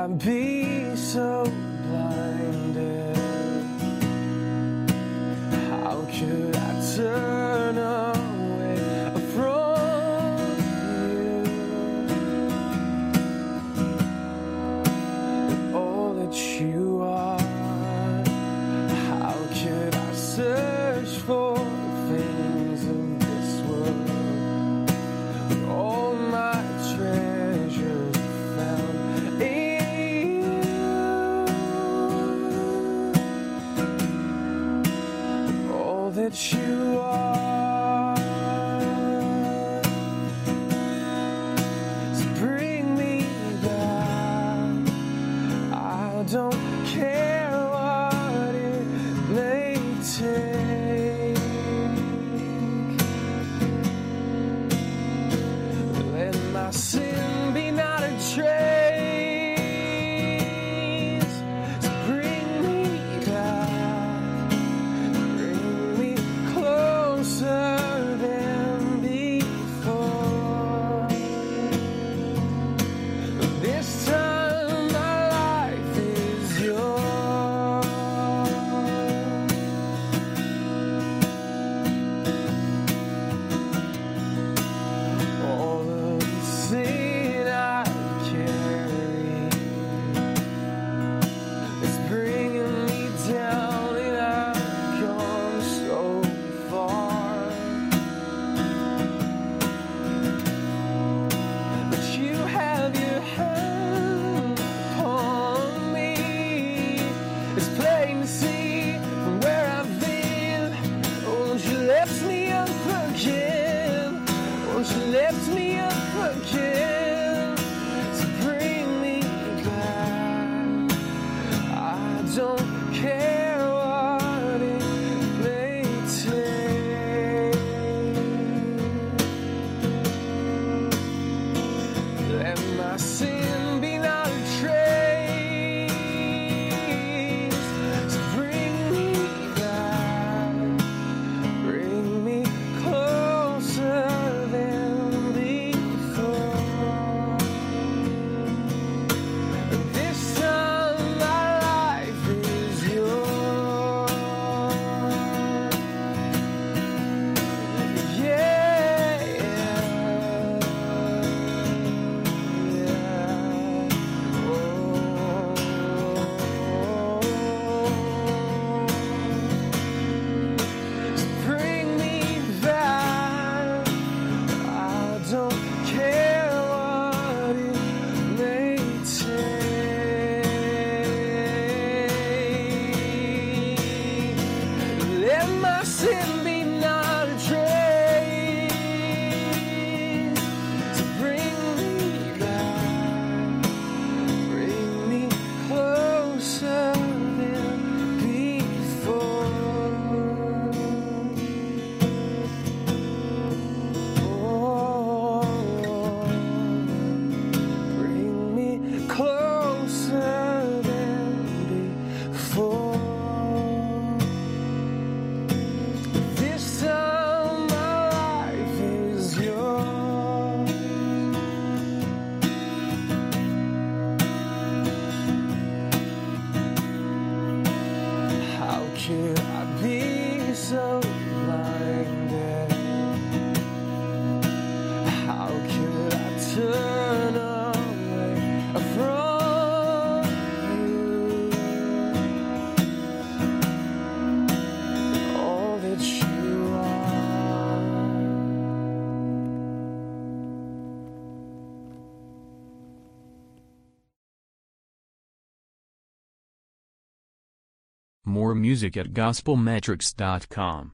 be so blinded? How could I turn away from you? And all that you are, how could I search for things of this world when all my treasures are found in you? All that you are, so bring me back. I don't care what it may take. Let my sin be not a trace. So bring me back, bring me closer than before. This time my life is yours. All of the sin I carry is bringing me down, and I've gone so far. But you have your hand upon me. It's plain to see from where I've been. Won't you lift me up again? Won't you lift me up again? So bring me back. I don't care what it may take. Let my sin be not a trace. So bring me back, bring me closer than before. This time my life is yours. Yeah, yeah. Bring me back. I don't care what it may take. Let my sin be not a trace. So bring me back, bring me closer than before. Oh, bring me closer than before. This time my life is yours. How could I be so blinded? How could I turn away from you? All that you are. More music at gospelmetrics.com.